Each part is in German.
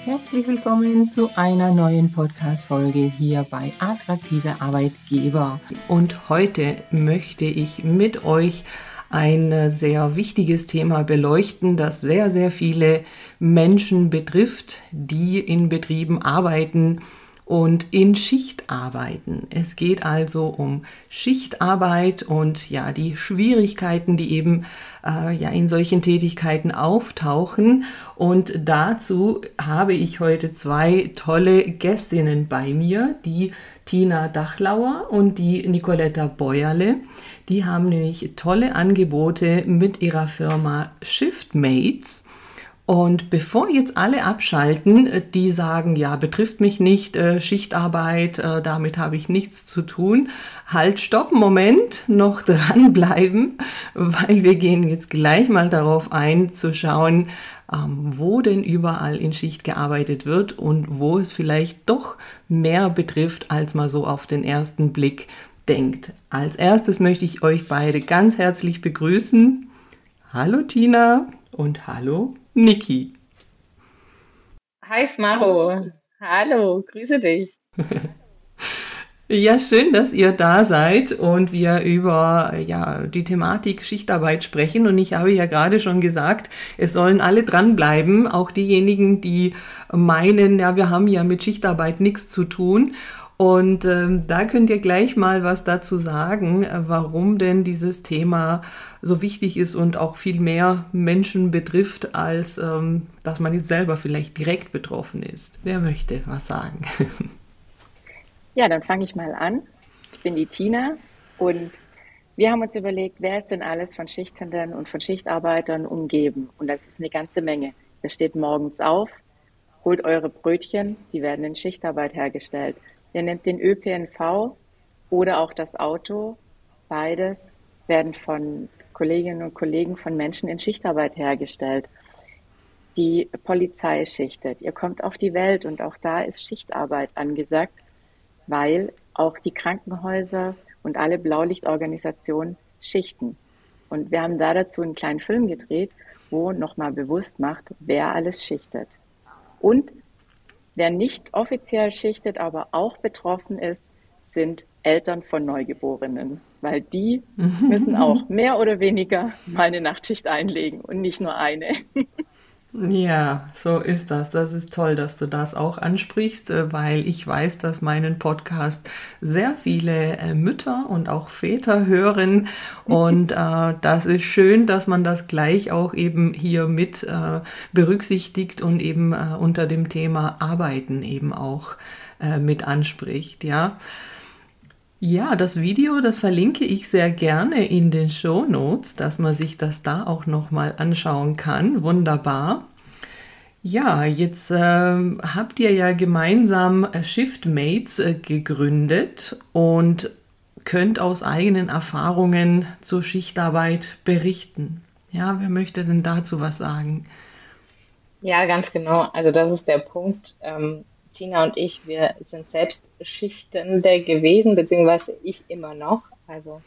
Herzlich willkommen zu einer neuen Podcast-Folge hier bei Attraktive Arbeitgeber. Und heute möchte ich mit euch ein sehr wichtiges Thema beleuchten, das sehr, sehr viele Menschen betrifft, die in Betrieben arbeiten und in Schicht arbeiten. Es geht also um Schichtarbeit und ja, die Schwierigkeiten, die eben in solchen Tätigkeiten auftauchen. Und dazu habe ich heute zwei tolle Gästinnen bei mir, die Tina Dachlauer und die Nicoletta Bäuerle. Die haben nämlich tolle Angebote mit ihrer Firma Shiftmates. Und bevor jetzt alle abschalten, die sagen, ja, betrifft mich nicht, Schichtarbeit, damit habe ich nichts zu tun. Halt, stopp, Moment, noch dranbleiben, weil wir gehen jetzt gleich mal darauf ein, zu schauen, wo denn überall in Schicht gearbeitet wird und wo es vielleicht doch mehr betrifft, als man so auf den ersten Blick denkt. Als erstes möchte ich euch beide ganz herzlich begrüßen. Hallo Tina und hallo Niki. Hi Smaro, hallo, grüße dich. Ja, schön, dass ihr da seid und wir über die Thematik Schichtarbeit sprechen. Und ich habe ja gerade schon gesagt, es sollen alle dranbleiben, auch diejenigen, die meinen, ja, wir haben ja mit Schichtarbeit nichts zu tun. Und da könnt ihr gleich mal was dazu sagen, warum denn dieses Thema so wichtig ist und auch viel mehr Menschen betrifft, als dass man jetzt selber vielleicht direkt betroffen ist. Wer möchte was sagen? Ja, dann fange ich mal an. Ich bin die Tina und wir haben uns überlegt, wer ist denn alles von Schichtenden und von Schichtarbeitern umgeben? Und das ist eine ganze Menge. Ihr steht morgens auf, holt eure Brötchen, die werden in Schichtarbeit hergestellt. Ihr nehmt den ÖPNV oder auch das Auto. Beides werden von Kolleginnen und Kollegen von Menschen in Schichtarbeit hergestellt. Die Polizei schichtet. Ihr kommt auf die Welt und auch da ist Schichtarbeit angesagt, weil auch die Krankenhäuser und alle Blaulichtorganisationen schichten. Und wir haben da dazu einen kleinen Film gedreht, wo nochmal bewusst macht, wer alles schichtet. Und wer nicht offiziell schichtet, aber auch betroffen ist, sind Eltern von Neugeborenen, weil die müssen auch mehr oder weniger mal eine Nachtschicht einlegen und nicht nur eine. Ja, so ist das. Das ist toll, dass du das auch ansprichst, weil ich weiß, dass meinen Podcast sehr viele Mütter und auch Väter hören. Und das ist schön, dass man das gleich auch eben hier mit berücksichtigt und eben unter dem Thema Arbeiten eben auch mit anspricht, ja. Ja, das Video, das verlinke ich sehr gerne in den Shownotes, dass man sich das da auch nochmal anschauen kann. Wunderbar. Ja, jetzt habt ihr ja gemeinsam Shiftmates gegründet und könnt aus eigenen Erfahrungen zur Schichtarbeit berichten. Ja, wer möchte denn dazu was sagen? Ja, ganz genau. Also das ist der Punkt. Tina und ich, wir sind selbst Schichtende gewesen, beziehungsweise ich immer noch. Also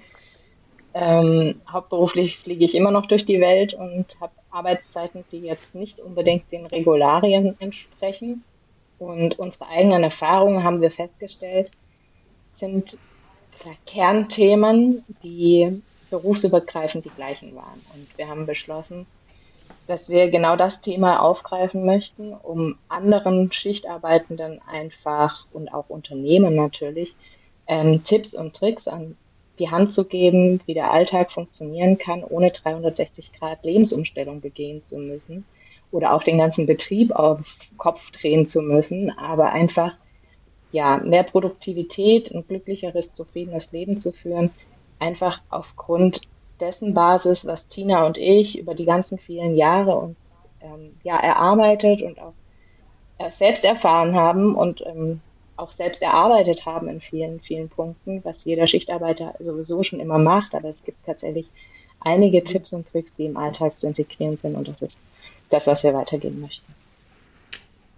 hauptberuflich fliege ich immer noch durch die Welt und habe Arbeitszeiten, die jetzt nicht unbedingt den Regularien entsprechen. Und unsere eigenen Erfahrungen, haben wir festgestellt, sind Kernthemen, die berufsübergreifend die gleichen waren. Und wir haben beschlossen, dass wir genau das Thema aufgreifen möchten, um anderen Schichtarbeitenden einfach und auch Unternehmen natürlich Tipps und Tricks an die Hand zu geben, wie der Alltag funktionieren kann, ohne 360 Grad Lebensumstellung begehen zu müssen oder auch den ganzen Betrieb auf Kopf drehen zu müssen, aber einfach mehr Produktivität, ein glücklicheres, zufriedenes Leben zu führen, einfach aufgrund dessen Basis, was Tina und ich über die ganzen vielen Jahre uns erarbeitet und auch selbst erfahren haben und auch selbst erarbeitet haben in vielen, vielen Punkten, was jeder Schichtarbeiter sowieso schon immer macht. Aber es gibt tatsächlich einige Tipps und Tricks, die im Alltag zu integrieren sind. Und das ist das, was wir weitergeben möchten.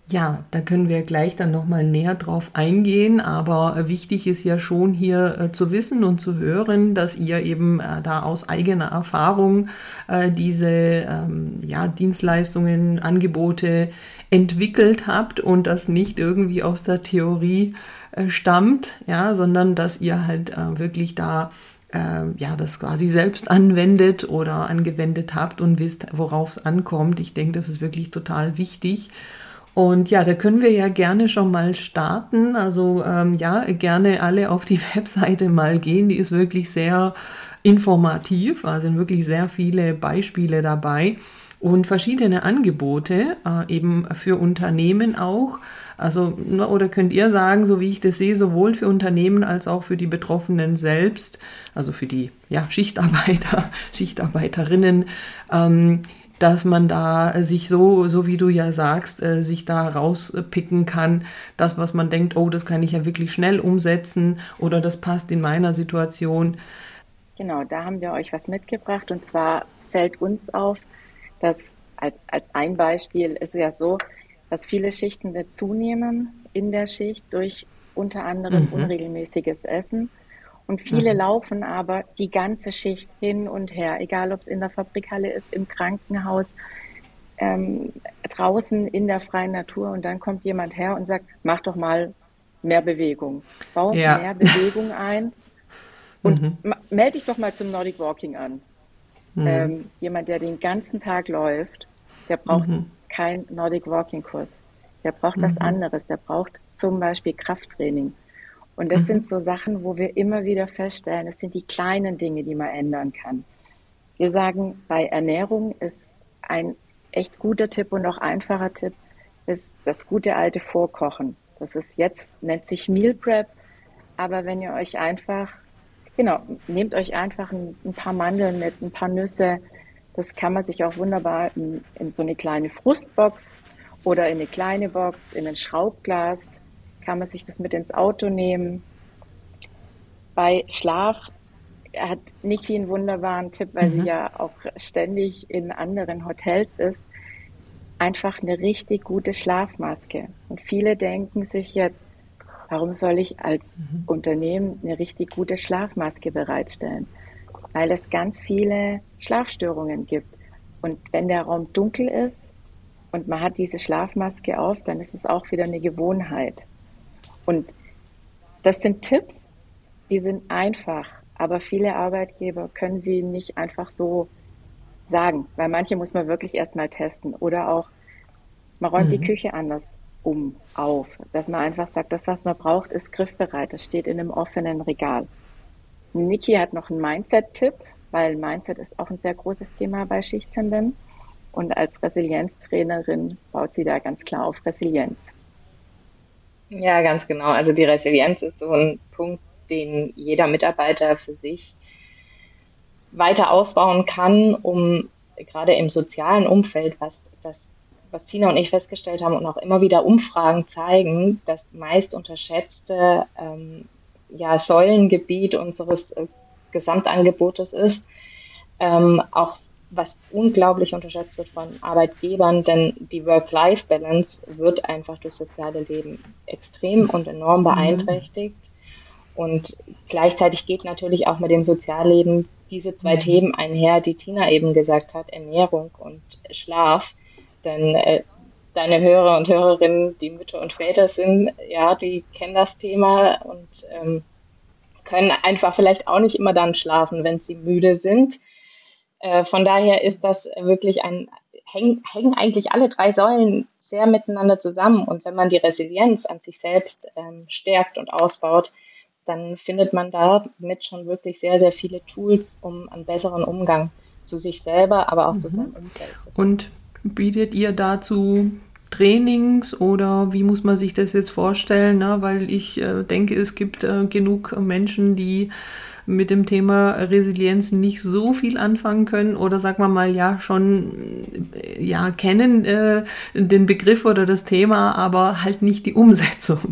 Ja, da können wir gleich dann nochmal näher drauf eingehen, aber wichtig ist ja schon hier zu wissen und zu hören, dass ihr eben da aus eigener Erfahrung diese Dienstleistungen, Angebote entwickelt habt und das nicht irgendwie aus der Theorie stammt, ja, sondern dass ihr halt wirklich da das quasi selbst anwendet oder angewendet habt und wisst, worauf es ankommt. Ich denke, das ist wirklich total wichtig. Und ja, da können wir ja gerne schon mal starten. Also gerne alle auf die Webseite mal gehen. Die ist wirklich sehr informativ. Da sind wirklich sehr viele Beispiele dabei und verschiedene Angebote eben für Unternehmen auch. Also, oder könnt ihr sagen, so wie ich das sehe, sowohl für Unternehmen als auch für die Betroffenen selbst, also für die Schichtarbeiter, Schichtarbeiterinnen, dass man da sich so wie du ja sagst, sich da rauspicken kann, das, was man denkt, oh, das kann ich ja wirklich schnell umsetzen oder das passt in meiner Situation. Genau, da haben wir euch was mitgebracht und zwar fällt uns auf, dass als ein Beispiel ist ja so, dass viele Schichtende zunehmen in der Schicht durch unter anderem unregelmäßiges Essen. Und viele laufen aber die ganze Schicht hin und her, egal ob es in der Fabrikhalle ist, im Krankenhaus, draußen in der freien Natur. Und dann kommt jemand her und sagt, mach doch mal mehr Bewegung. Bau mehr Bewegung ein und melde dich doch mal zum Nordic Walking an. Jemand, der den ganzen Tag läuft, der braucht keinen Nordic Walking Kurs. Der braucht was anderes. Der braucht zum Beispiel Krafttraining. Und das sind so Sachen, wo wir immer wieder feststellen, es sind die kleinen Dinge, die man ändern kann. Wir sagen, bei Ernährung ist ein echt guter Tipp und auch einfacher Tipp, ist das gute alte Vorkochen. Das ist jetzt, nennt sich Meal Prep, aber wenn ihr euch einfach, nehmt euch einfach ein paar Mandeln mit, ein paar Nüsse, das kann man sich auch wunderbar in so eine kleine Frustbox oder in eine kleine Box, in ein Schraubglas, kann man sich das mit ins Auto nehmen. Bei Schlaf hat Niki einen wunderbaren Tipp, weil sie ja auch ständig in anderen Hotels ist. Einfach eine richtig gute Schlafmaske. Und viele denken sich jetzt, warum soll ich als Unternehmen eine richtig gute Schlafmaske bereitstellen? Weil es ganz viele Schlafstörungen gibt. Und wenn der Raum dunkel ist und man hat diese Schlafmaske auf, dann ist es auch wieder eine Gewohnheit. Und das sind Tipps, die sind einfach, aber viele Arbeitgeber können sie nicht einfach so sagen, weil manche muss man wirklich erstmal testen oder auch, man räumt die Küche anders auf, dass man einfach sagt, das, was man braucht, ist griffbereit, das steht in einem offenen Regal. Niki hat noch einen Mindset-Tipp, weil Mindset ist auch ein sehr großes Thema bei Schichtenden und als Resilienztrainerin baut sie da ganz klar auf Resilienz. Ja, ganz genau. Also die Resilienz ist so ein Punkt, den jeder Mitarbeiter für sich weiter ausbauen kann, um gerade im sozialen Umfeld, was Tina und ich festgestellt haben und auch immer wieder Umfragen zeigen, das meist unterschätzte Säulengebiet unseres Gesamtangebotes ist, auch was unglaublich unterschätzt wird von Arbeitgebern, denn die Work-Life-Balance wird einfach durch soziale Leben extrem und enorm beeinträchtigt. Und gleichzeitig geht natürlich auch mit dem Sozialleben diese zwei Themen einher, die Tina eben gesagt hat, Ernährung und Schlaf. Denn deine Hörer und Hörerinnen, die Mütter und Väter sind, ja, die kennen das Thema und können einfach vielleicht auch nicht immer dann schlafen, wenn sie müde sind. Von daher ist das wirklich hängen eigentlich alle drei Säulen sehr miteinander zusammen. Und wenn man die Resilienz an sich selbst stärkt und ausbaut, dann findet man damit schon wirklich sehr, sehr viele Tools, um einen besseren Umgang zu sich selber, aber auch zu seinem Umfeld zu finden. Und bietet ihr dazu Trainings oder wie muss man sich das jetzt vorstellen? Ne? Weil ich denke, es gibt genug Menschen, die mit dem Thema Resilienz nicht so viel anfangen können oder sagen wir mal kennen den Begriff oder das Thema, aber halt nicht die Umsetzung.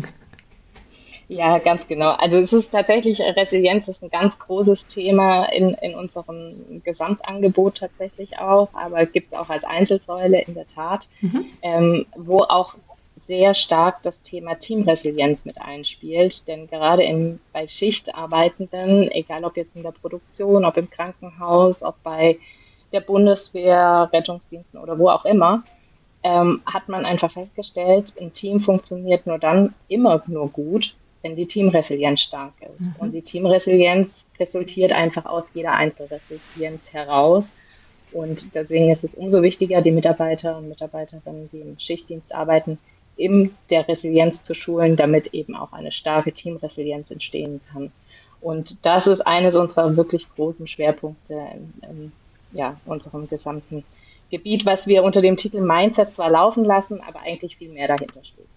Ja, ganz genau. Also es ist tatsächlich, Resilienz ist ein ganz großes Thema in unserem Gesamtangebot tatsächlich auch, aber gibt es auch als Einzelsäule in der Tat, wo auch sehr stark das Thema Teamresilienz mit einspielt. Denn gerade bei Schichtarbeitenden, egal ob jetzt in der Produktion, ob im Krankenhaus, ob bei der Bundeswehr, Rettungsdiensten oder wo auch immer, hat man einfach festgestellt, ein Team funktioniert nur dann immer nur gut, wenn die Teamresilienz stark ist. Und die Teamresilienz resultiert einfach aus jeder Einzelresilienz heraus. Und deswegen ist es umso wichtiger, die Mitarbeiter und Mitarbeiterinnen, die im Schichtdienst arbeiten, in der Resilienz zu schulen, damit eben auch eine starke Teamresilienz entstehen kann. Und das ist eines unserer wirklich großen Schwerpunkte in unserem gesamten Gebiet, was wir unter dem Titel Mindset zwar laufen lassen, aber eigentlich viel mehr dahinter steht.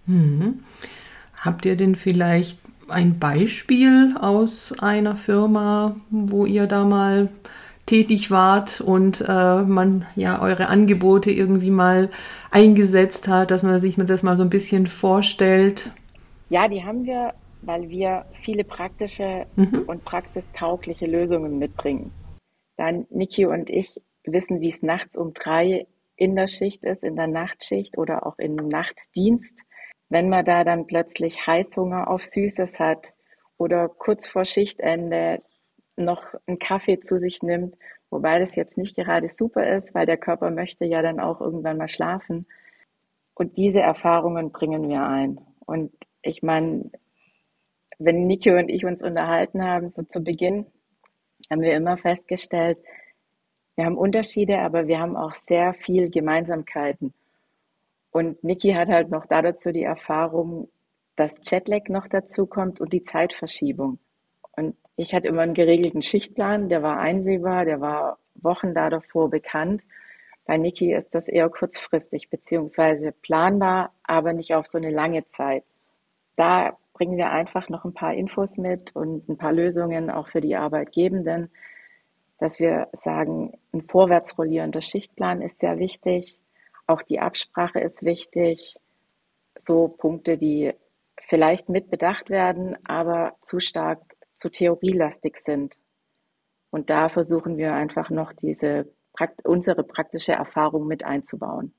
Habt ihr denn vielleicht ein Beispiel aus einer Firma, wo ihr da mal tätig wart und man ja eure Angebote irgendwie mal eingesetzt hat, dass man sich das mal so ein bisschen vorstellt? Ja, die haben wir, weil wir viele praktische und praxistaugliche Lösungen mitbringen. Dann Niki und ich wissen, wie es nachts um 3 in der Schicht ist, in der Nachtschicht oder auch im Nachtdienst. Wenn man da dann plötzlich Heißhunger auf Süßes hat oder kurz vor Schichtende noch einen Kaffee zu sich nimmt, wobei das jetzt nicht gerade super ist, weil der Körper möchte ja dann auch irgendwann mal schlafen. Und diese Erfahrungen bringen wir ein. Und ich meine, wenn Niki und ich uns unterhalten haben, so zu Beginn, haben wir immer festgestellt, wir haben Unterschiede, aber wir haben auch sehr viel Gemeinsamkeiten. Und Niki hat halt noch dazu die Erfahrung, dass Jetlag noch dazu kommt und die Zeitverschiebung. Und ich hatte immer einen geregelten Schichtplan, der war einsehbar, der war Wochen davor bekannt. Bei Niki ist das eher kurzfristig beziehungsweise planbar, aber nicht auf so eine lange Zeit. Da bringen wir einfach noch ein paar Infos mit und ein paar Lösungen auch für die Arbeitgebenden, dass wir sagen, ein vorwärts rollierender Schichtplan ist sehr wichtig. Auch die Absprache ist wichtig. So Punkte, die vielleicht mit bedacht werden, aber zu stark zu theorielastig sind. Und da versuchen wir einfach noch unsere praktische Erfahrung mit einzubauen.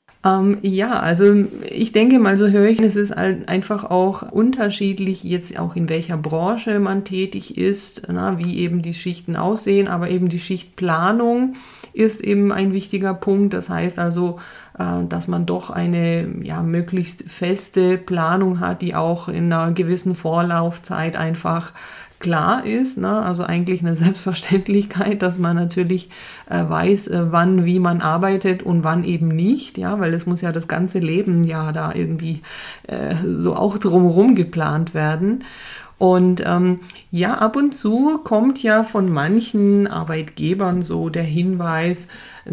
Ja, also ich denke mal, so höre ich, es ist halt einfach auch unterschiedlich, jetzt auch in welcher Branche man tätig ist, wie eben die Schichten aussehen, aber eben die Schichtplanung ist eben ein wichtiger Punkt. Das heißt also, dass man doch eine möglichst feste Planung hat, die auch in einer gewissen Vorlaufzeit einfach klar ist, ne? Also eigentlich eine Selbstverständlichkeit, dass man natürlich weiß, wann, wie man arbeitet und wann eben nicht, ja, weil es muss ja das ganze Leben ja da irgendwie so auch drumherum geplant werden. Und ab und zu kommt ja von manchen Arbeitgebern so der Hinweis,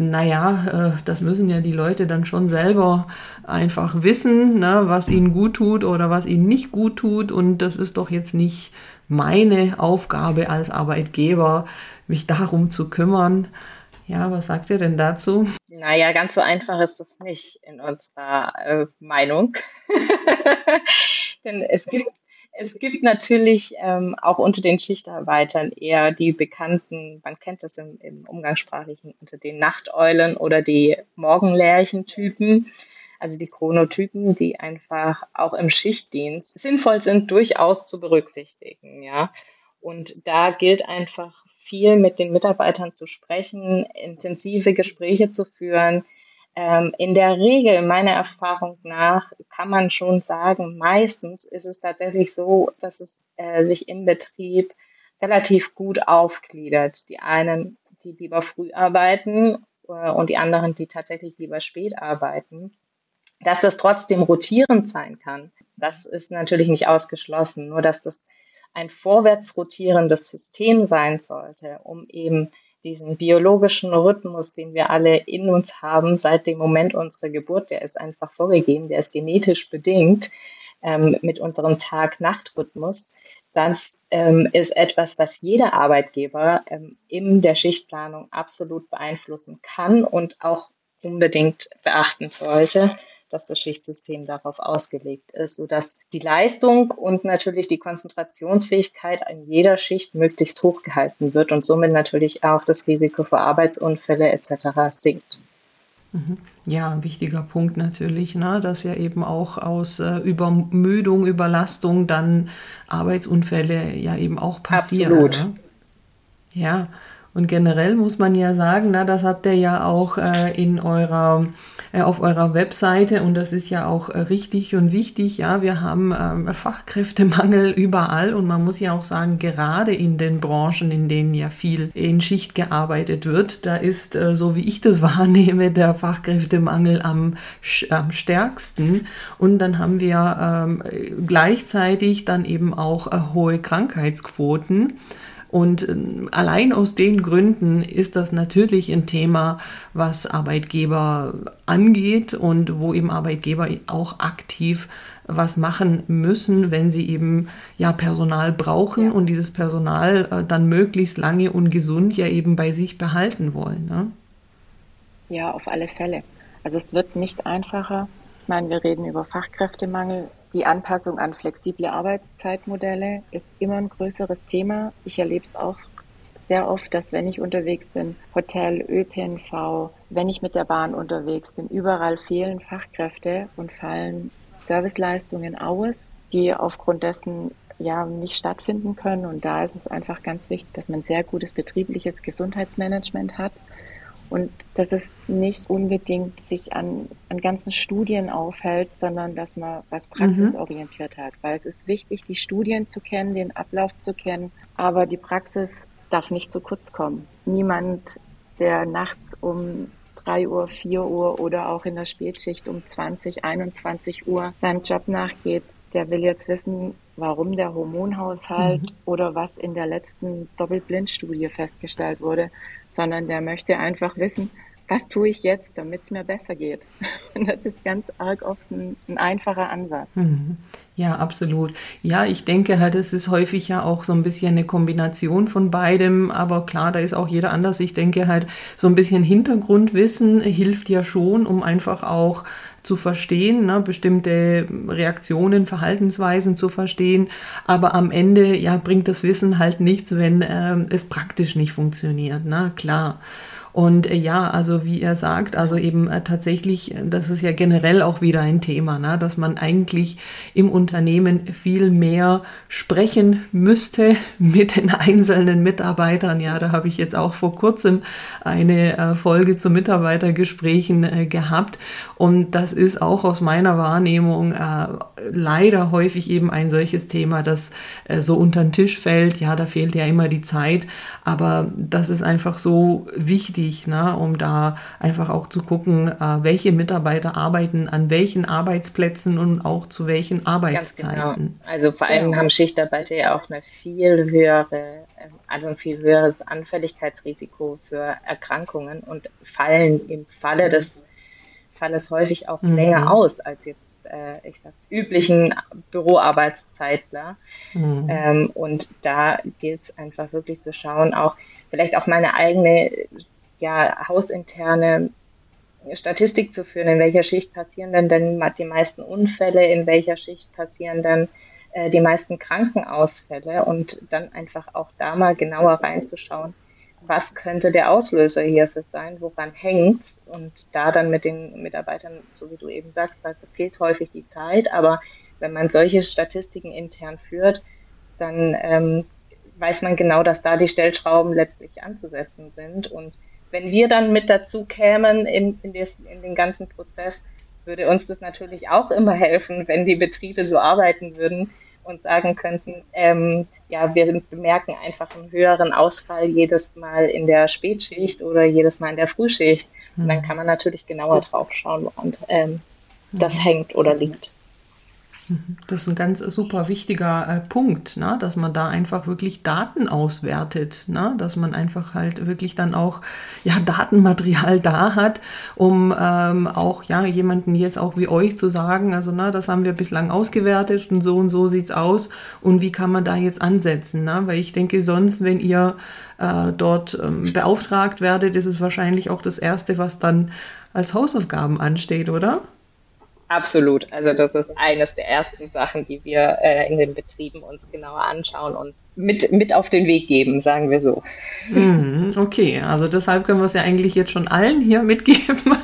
das müssen ja die Leute dann schon selber einfach wissen, ne, was ihnen gut tut oder was ihnen nicht gut tut. Und das ist doch jetzt nicht meine Aufgabe als Arbeitgeber, mich darum zu kümmern. Ja, was sagt ihr denn dazu? Naja, ganz so einfach ist das nicht in unserer Meinung. Denn es gibt natürlich auch unter den Schichtarbeitern eher die bekannten, man kennt das im Umgangssprachlichen unter den Nachteulen oder die Morgenlärchen-Typen, also die Chronotypen, die einfach auch im Schichtdienst sinnvoll sind, durchaus zu berücksichtigen, ja. Und da gilt einfach viel mit den Mitarbeitern zu sprechen, intensive Gespräche zu führen. In der Regel, meiner Erfahrung nach, kann man schon sagen, meistens ist es tatsächlich so, dass es sich im Betrieb relativ gut aufgliedert. Die einen, die lieber früh arbeiten und die anderen, die tatsächlich lieber spät arbeiten. Dass das trotzdem rotierend sein kann, das ist natürlich nicht ausgeschlossen. Nur dass das ein vorwärts rotierendes System sein sollte, um eben diesen biologischen Rhythmus, den wir alle in uns haben, seit dem Moment unserer Geburt, der ist einfach vorgegeben, der ist genetisch bedingt mit unserem Tag-Nacht-Rhythmus. Das ist etwas, was jeder Arbeitgeber in der Schichtplanung absolut beeinflussen kann und auch unbedingt beachten sollte, dass das Schichtsystem darauf ausgelegt ist, sodass die Leistung und natürlich die Konzentrationsfähigkeit an jeder Schicht möglichst hoch gehalten wird und somit natürlich auch das Risiko für Arbeitsunfälle etc. sinkt. Ja, ein wichtiger Punkt natürlich, ne, dass ja eben auch aus Übermüdung, Überlastung dann Arbeitsunfälle ja eben auch passieren. Absolut. Ne? Ja, und generell muss man ja sagen, na, das habt ihr ja auch auf eurer Webseite und das ist ja auch richtig und wichtig. Ja, wir haben Fachkräftemangel überall und man muss ja auch sagen, gerade in den Branchen, in denen ja viel in Schicht gearbeitet wird, da ist, so wie ich das wahrnehme, der Fachkräftemangel am stärksten. Und dann haben wir gleichzeitig dann eben auch hohe Krankheitsquoten. Und allein aus den Gründen ist das natürlich ein Thema, was Arbeitgeber angeht und wo eben Arbeitgeber auch aktiv was machen müssen, wenn sie eben ja Personal brauchen und dieses Personal dann möglichst lange und gesund ja eben bei sich behalten wollen. Ne? Ja, auf alle Fälle. Also es wird nicht einfacher. Ich meine, wir reden über Fachkräftemangel. Die Anpassung an flexible Arbeitszeitmodelle ist immer ein größeres Thema. Ich erlebe es auch sehr oft, dass wenn ich unterwegs bin, Hotel, ÖPNV, wenn ich mit der Bahn unterwegs bin, überall fehlen Fachkräfte und fallen Serviceleistungen aus, die aufgrund dessen ja nicht stattfinden können. Und da ist es einfach ganz wichtig, dass man sehr gutes betriebliches Gesundheitsmanagement hat. Und dass es nicht unbedingt sich an ganzen Studien aufhält, sondern dass man was praxisorientiert hat. Weil es ist wichtig, die Studien zu kennen, den Ablauf zu kennen, aber die Praxis darf nicht zu kurz kommen. Niemand, der nachts um 3 Uhr, 4 Uhr oder auch in der Spätschicht um 20, 21 Uhr seinem Job nachgeht, der will jetzt wissen, warum der Hormonhaushalt oder was in der letzten Doppelblindstudie festgestellt wurde, sondern der möchte einfach wissen, was tue ich jetzt, damit es mir besser geht. Und das ist ganz arg oft ein einfacher Ansatz. Ja, absolut. Ja, ich denke halt, es ist häufig ja auch so ein bisschen eine Kombination von beidem, aber klar, da ist auch jeder anders. Ich denke halt, so ein bisschen Hintergrundwissen hilft ja schon, um einfach auch zu verstehen, ne, bestimmte Reaktionen, Verhaltensweisen zu verstehen, aber am Ende ja bringt das Wissen halt nichts, wenn es praktisch nicht funktioniert, ne, klar. Und ja, also wie er sagt, also eben tatsächlich, das ist ja generell auch wieder ein Thema, ne, dass man eigentlich im Unternehmen viel mehr sprechen müsste mit den einzelnen Mitarbeitern. Ja, da habe ich jetzt auch vor kurzem eine Folge zu Mitarbeitergesprächen gehabt. Und das ist auch aus meiner Wahrnehmung leider häufig eben ein solches Thema, das so unter den Tisch fällt. Ja, da fehlt ja immer die Zeit. Aber das ist einfach so wichtig, ne, um da einfach auch zu gucken, welche Mitarbeiter arbeiten an welchen Arbeitsplätzen und auch zu welchen Arbeitszeiten. Ganz genau. Also vor allem haben Schichtarbeiter ja auch ein viel höheres Anfälligkeitsrisiko für Erkrankungen und fallen im Falle des Falles häufig auch länger aus als jetzt, üblichen Büroarbeitszeitler. Und da gilt es einfach wirklich zu schauen, auch vielleicht auch meine eigene, hausinterne Statistik zu führen, in welcher Schicht passieren denn die meisten Unfälle, in welcher Schicht passieren dann die meisten Krankenausfälle und dann einfach auch da mal genauer reinzuschauen, was könnte der Auslöser hierfür sein, woran hängt's und da dann mit den Mitarbeitern, so wie du eben sagst, da fehlt häufig die Zeit, aber wenn man solche Statistiken intern führt, dann weiß man genau, dass da die Stellschrauben letztlich anzusetzen sind und wenn wir dann mit dazu kämen in den ganzen Prozess, würde uns das natürlich auch immer helfen, wenn die Betriebe so arbeiten würden und sagen könnten, wir bemerken einfach einen höheren Ausfall jedes Mal in der Spätschicht oder jedes Mal in der Frühschicht. Und dann kann man natürlich genauer drauf schauen, woran das hängt oder liegt. Das ist ein ganz super wichtiger Punkt, ne? Dass man da einfach wirklich Daten auswertet, ne? Dass man einfach halt wirklich dann auch Datenmaterial da hat, um auch jemanden jetzt auch wie euch zu sagen, also das haben wir bislang ausgewertet und so sieht's aus und wie kann man da jetzt ansetzen, ne? Weil ich denke sonst, wenn ihr dort beauftragt werdet, ist es wahrscheinlich auch das Erste, was dann als Hausaufgaben ansteht, oder? Absolut. Also das ist eines der ersten Sachen, die wir in den Betrieben uns genauer anschauen und mit auf den Weg geben, sagen wir so. Okay, also deshalb können wir es ja eigentlich jetzt schon allen hier mitgeben.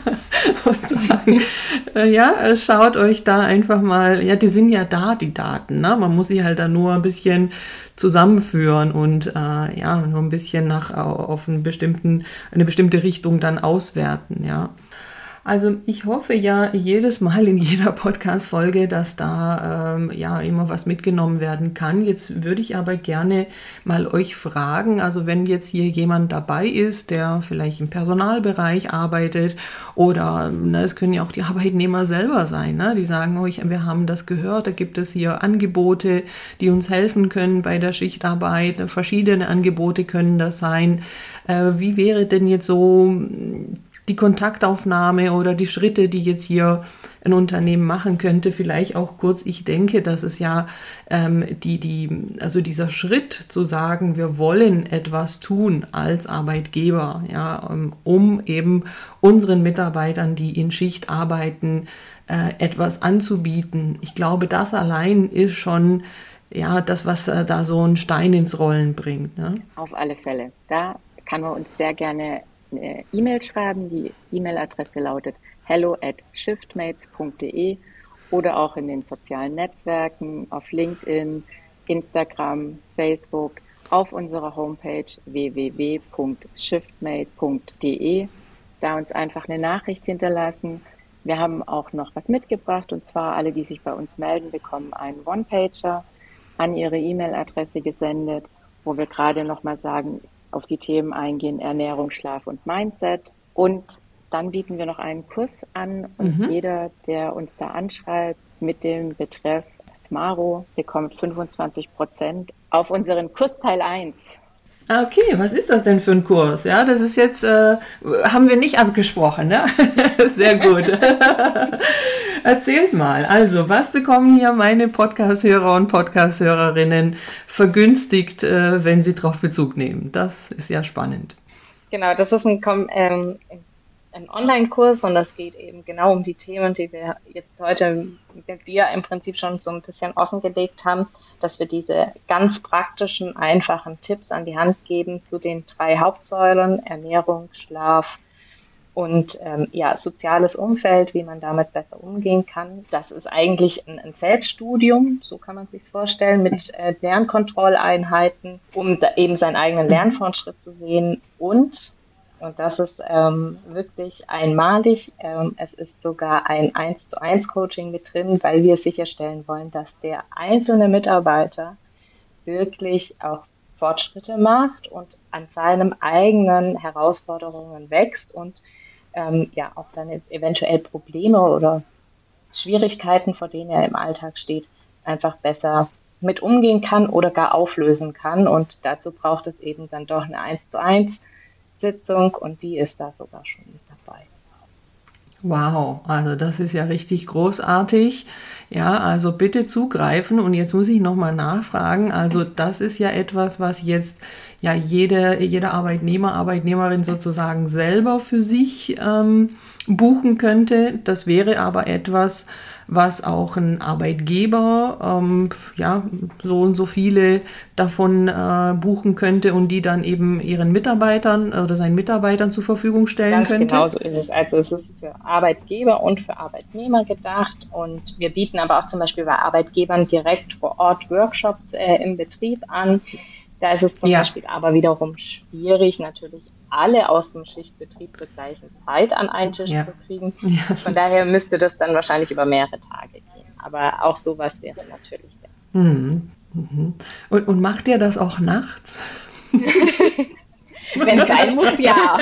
und sagen, schaut euch da einfach mal, ja, die sind ja da, die Daten, ne? Man muss sie halt da nur ein bisschen zusammenführen und nur ein bisschen auf eine bestimmte Richtung dann auswerten, ja. Also ich hoffe ja jedes Mal in jeder Podcast-Folge, dass da immer was mitgenommen werden kann. Jetzt würde ich aber gerne mal euch fragen, also wenn jetzt hier jemand dabei ist, der vielleicht im Personalbereich arbeitet oder es können ja auch die Arbeitnehmer selber sein, ne? Die sagen, wir haben das gehört, da gibt es hier Angebote, die uns helfen können bei der Schichtarbeit. Verschiedene Angebote können das sein. Wie wäre denn jetzt so die Kontaktaufnahme oder die Schritte, die jetzt hier ein Unternehmen machen könnte, vielleicht auch kurz, ich denke, dass es ja also dieser Schritt zu sagen, wir wollen etwas tun als Arbeitgeber, ja, um eben unseren Mitarbeitern, die in Schicht arbeiten, etwas anzubieten. Ich glaube, das allein ist schon das, was da so einen Stein ins Rollen bringt, ne? Auf alle Fälle. Da kann man uns sehr gerne eine E-Mail schreiben. Die E-Mail-Adresse lautet hello@shiftmates.de oder auch in den sozialen Netzwerken auf LinkedIn, Instagram, Facebook, auf unserer Homepage www.shiftmate.de. Da uns einfach eine Nachricht hinterlassen. Wir haben auch noch was mitgebracht, und zwar alle, die sich bei uns melden, bekommen einen One-Pager an ihre E-Mail-Adresse gesendet, wo wir gerade nochmal sagen, auf die Themen eingehen, Ernährung, Schlaf und Mindset. Und dann bieten wir noch einen Kurs an, und jeder, der uns da anschreibt mit dem Betreff Smaro, bekommt 25% auf unseren Kurs Teil 1. Okay, was ist das denn für ein Kurs? Ja, das ist jetzt, haben wir nicht abgesprochen, ne? Sehr gut. Erzählt mal, also, was bekommen hier meine Podcast-Hörer und Podcast-Hörerinnen vergünstigt, wenn sie darauf Bezug nehmen? Das ist ja spannend. Genau, das ist ein Online-Kurs, und das geht eben genau um die Themen, die wir jetzt heute mit dir im Prinzip schon so ein bisschen offengelegt haben, dass wir diese ganz praktischen, einfachen Tipps an die Hand geben zu den 3 Hauptsäulen: Ernährung, Schlaf und soziales Umfeld, wie man damit besser umgehen kann. Das ist eigentlich ein Selbststudium, so kann man sich es vorstellen, mit Lernkontrolleinheiten, um eben seinen eigenen Lernfortschritt zu sehen. Und das ist wirklich einmalig. Es ist sogar ein 1:1 Coaching mit drin, weil wir sicherstellen wollen, dass der einzelne Mitarbeiter wirklich auch Fortschritte macht und an seinen eigenen Herausforderungen wächst und auch seine eventuell Probleme oder Schwierigkeiten, vor denen er im Alltag steht, einfach besser mit umgehen kann oder gar auflösen kann. Und dazu braucht es eben dann doch eine 1:1 Sitzung, und die ist da sogar schon mit dabei. Wow, also das ist ja richtig großartig. Ja, also bitte zugreifen. Und jetzt muss ich nochmal nachfragen. Also das ist ja etwas, was jetzt jeder Arbeitnehmer, Arbeitnehmerin sozusagen selber für sich buchen könnte. Das wäre aber etwas, was auch ein Arbeitgeber so und so viele davon buchen könnte und die dann eben ihren Mitarbeitern oder seinen Mitarbeitern zur Verfügung stellen könnte. Ganz genau so ist es. Also es ist für Arbeitgeber und für Arbeitnehmer gedacht, und wir bieten aber auch zum Beispiel bei Arbeitgebern direkt vor Ort Workshops im Betrieb an. Da ist es zum Beispiel aber wiederum schwierig, natürlich alle aus dem Schichtbetrieb zur gleichen Zeit an einen Tisch zu kriegen. Ja. Von daher müsste das dann wahrscheinlich über mehrere Tage gehen. Aber auch sowas wäre natürlich da. Und macht ihr das auch nachts? Wenn es sein muss, ja.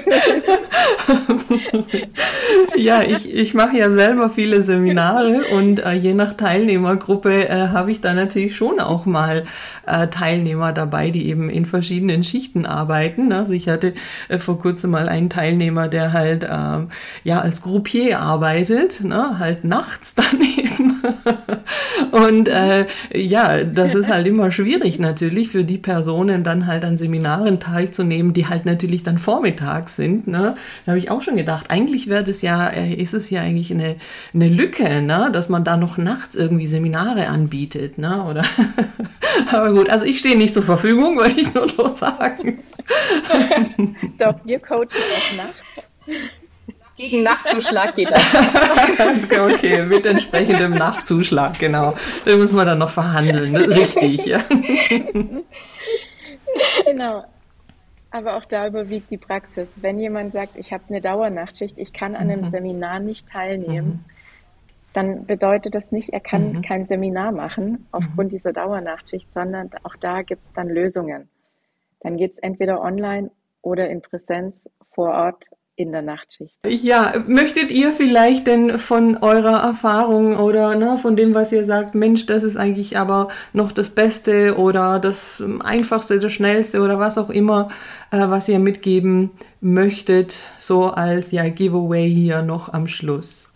Ja, ich mache ja selber viele Seminare, und je nach Teilnehmergruppe habe ich da natürlich schon auch mal Teilnehmer dabei, die eben in verschiedenen Schichten arbeiten. Also ich hatte vor kurzem mal einen Teilnehmer, der halt als Groupier arbeitet, ne, halt nachts dann eben. Und das ist halt immer schwierig natürlich für die Personen, dann halt an Seminaren teilzunehmen, die halt natürlich dann vormittags sind. Ne? Da habe ich auch schon gedacht, eigentlich ist es ja eigentlich eine Lücke, ne? Dass man da noch nachts irgendwie Seminare anbietet. Ne? Oder aber gut, also ich stehe nicht zur Verfügung, wollte ich nur sagen. Doch, wir coachen auch nachts. Gegen Nachtzuschlag geht das. Okay, mit entsprechendem Nachtzuschlag, genau. Da muss man dann noch verhandeln, ne? Richtig. Ja. Genau. Aber auch da überwiegt die Praxis. Wenn jemand sagt, ich habe eine Dauernachtschicht, ich kann an einem Seminar nicht teilnehmen, dann bedeutet das nicht, er kann kein Seminar machen aufgrund dieser Dauernachtschicht, sondern auch da gibt es dann Lösungen. Dann geht es entweder online oder in Präsenz vor Ort in der Nachtschicht. Ja, möchtet ihr vielleicht denn von eurer Erfahrung oder von dem, was ihr sagt, Mensch, das ist eigentlich aber noch das Beste oder das Einfachste, das Schnellste oder was auch immer, was ihr mitgeben möchtet, so als Giveaway hier noch am Schluss?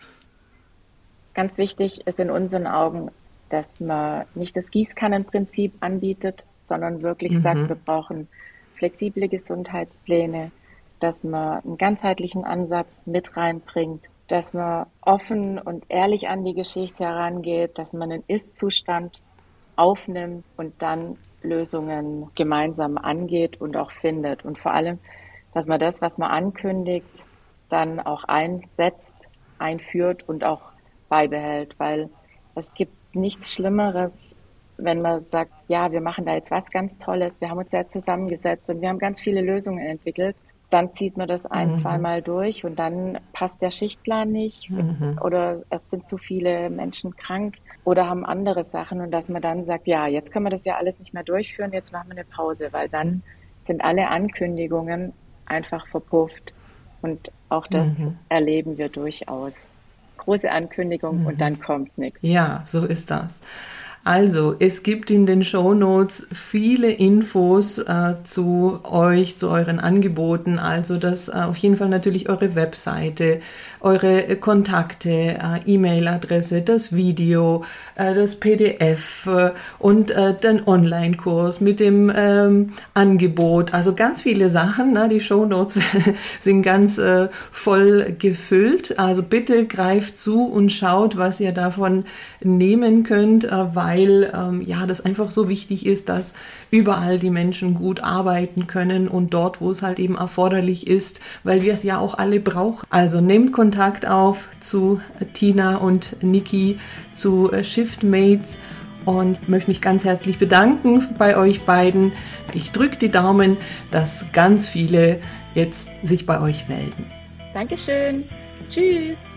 Ganz wichtig ist in unseren Augen, dass man nicht das Gießkannenprinzip anbietet, sondern wirklich sagt, wir brauchen flexible Gesundheitspläne, dass man einen ganzheitlichen Ansatz mit reinbringt, dass man offen und ehrlich an die Geschichte herangeht, dass man einen Ist-Zustand aufnimmt und dann Lösungen gemeinsam angeht und auch findet. Und vor allem, dass man das, was man ankündigt, dann auch einsetzt, einführt und auch beibehält, weil es gibt nichts Schlimmeres, wenn man sagt, ja, wir machen da jetzt was ganz Tolles, wir haben uns ja zusammengesetzt und wir haben ganz viele Lösungen entwickelt. Dann zieht man das zweimal durch und dann passt der Schichtplan nicht oder es sind zu viele Menschen krank oder haben andere Sachen und dass man dann sagt, ja, jetzt können wir das ja alles nicht mehr durchführen, jetzt machen wir eine Pause, weil dann sind alle Ankündigungen einfach verpufft und auch das erleben wir durchaus. Große Ankündigung und dann kommt nichts. Ja, so ist das. Also, es gibt in den Shownotes viele Infos zu euch, zu euren Angeboten. Also, das auf jeden Fall natürlich eure Webseite, eure Kontakte, E-Mail-Adresse, das Video, das PDF und den Online-Kurs mit dem Angebot. Also ganz viele Sachen. Die Shownotes sind ganz voll gefüllt. Also bitte greift zu und schaut, was ihr davon nehmen könnt, weil das einfach so wichtig ist, dass überall die Menschen gut arbeiten können und dort, wo es halt eben erforderlich ist, weil wir es ja auch alle brauchen. Also nehmt Kontakt auf zu Tina und Niki, zu Shiftmates und möchte mich ganz herzlich bedanken bei euch beiden. Ich drücke die Daumen, dass ganz viele jetzt sich bei euch melden. Dankeschön. Tschüss.